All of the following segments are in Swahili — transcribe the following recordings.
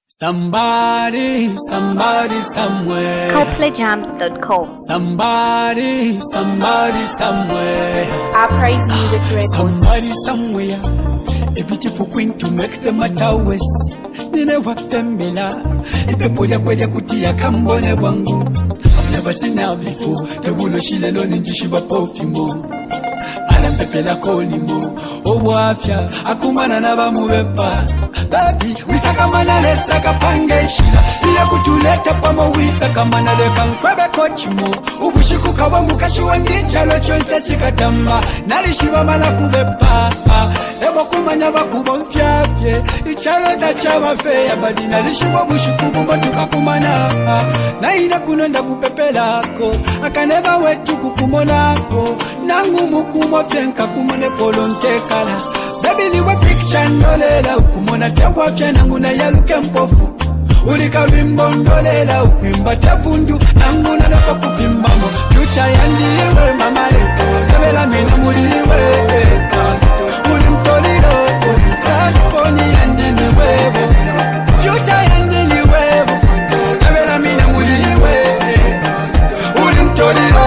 Somebody, somewhere. CopleyJams.com. Somebody, somewhere. Our praise music records. Somebody, somewhere. A beautiful queen to make the matter worse. Nine watembela. Ipepolia kwele kutia kambone wangu. I've never seen her before. The wulo shilelo ninjishiba pofimo. Pepela kolimo obwafya akumana nabamubepa baby wisakamana lesaka pangeshila iya kutuleta pamo wisakamana leka nkwebe kochimo ubushiku kawa mukashi wandichalo chonse chikatamba nalishiba mala kubepa ebo kumanya bakubonfyafye ichalo dachaba feya badi nalishiba bushiku bumatuka kumana na ina kunonda kupepelako akaneba wetu kukumonako nangu mukumo fyenka kumone polonke kala baby niwe picture ndolela ukumona tewa fyanangu na yaluke mpofu ulika wimbo ndolela ukwimba tavundu nangu na lako kufimbamo future yandiwe mamale nabela mina muliwe ulimtolilo ulimtafoni yandiniwevo future yandiniwevo nabela mina muliwe ulimtolilo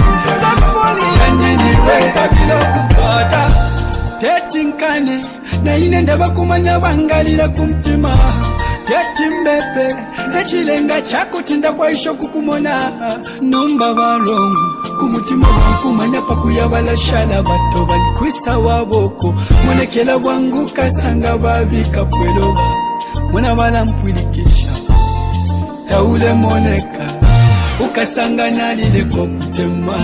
Kane na inenda bakumanya bangalira kumtima Ketimbepe na chilenga chako tinda kwa isho kukumona Nomba balongo kumutima wakumanya pakuyabala shala bato balikwisa waboko Monekela wangu kasanga babika pweloba Mwana wala mpwilikisha Taule moneka ukasanga nalile kokutema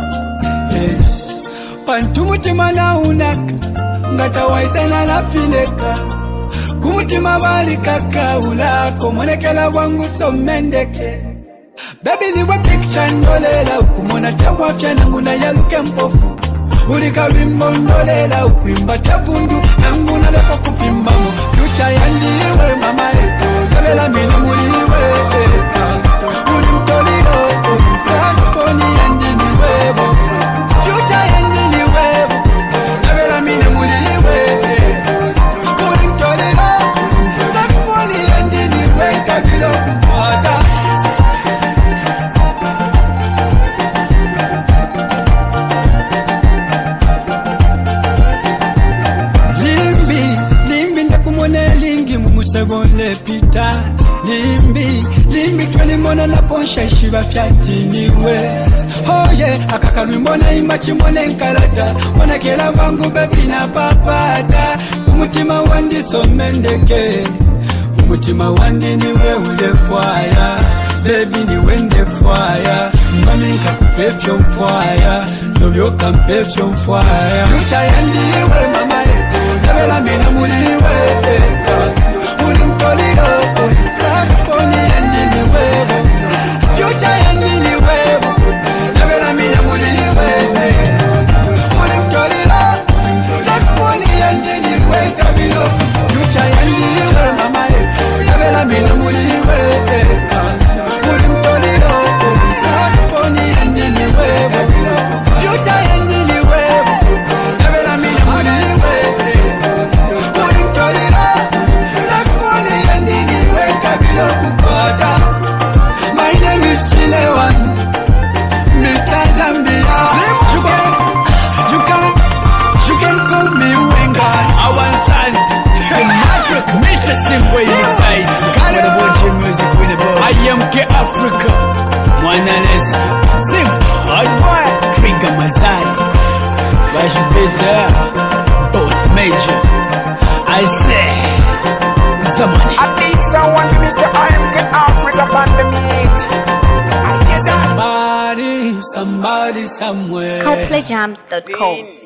Pantumutima na unaka ngata waisena la fileka kumutima bali kakaulako monekela wangu somendeke baby niwe picture ndolela ukumona tawafya nangu na yaluke mpofu ulika wimbo ndolela ukwimba tavundu nangu na leko kufimbamo future yandiwe mamae kabela mina muliwe ulimtolilo ulimtafoni yandiniwevo future yandiniwevo kabela mina muliwe ulimtolilo ulimtafoni yandiniwe kabilo kupata limbi ndakumone lingi mumusebole pita limbi twalimona na ponsha shiba fyatiniwe oye akakalwimona imachimone nkalata monekela vangu bebi na papata umutima wandi somendeke umutima wandi niwe ulefwaya bebi niwe ndefwaya maminka kupefyo mfwaya novyoka mpefyo mfwaya lucha yandiwe mamae nabela mina muliwe ulimtolilo ulimtafoni yandiniwevo future yandiniwevo nabela mina muliwe ulimtolilo ulimtafoni yandiniwe kabilo future yandiniwe mamae nabela mina muliwe ulimtolilo ulimtafoni yandiniwevo future yandiniwevo nabela mina muliwe My name is Chilewan, Mr. Zambia. You can call me Wenga. Our son from Africa, Mr. Simway inside. What about your music with the boy? I am K Africa. Monales, Sim, hot boy, Trigger Mazari. Wash better, Boss Major. I say, somebody. I need someone to Mr. I am K Africa on the meat. Somebody, somewhere. CopleyJams.com.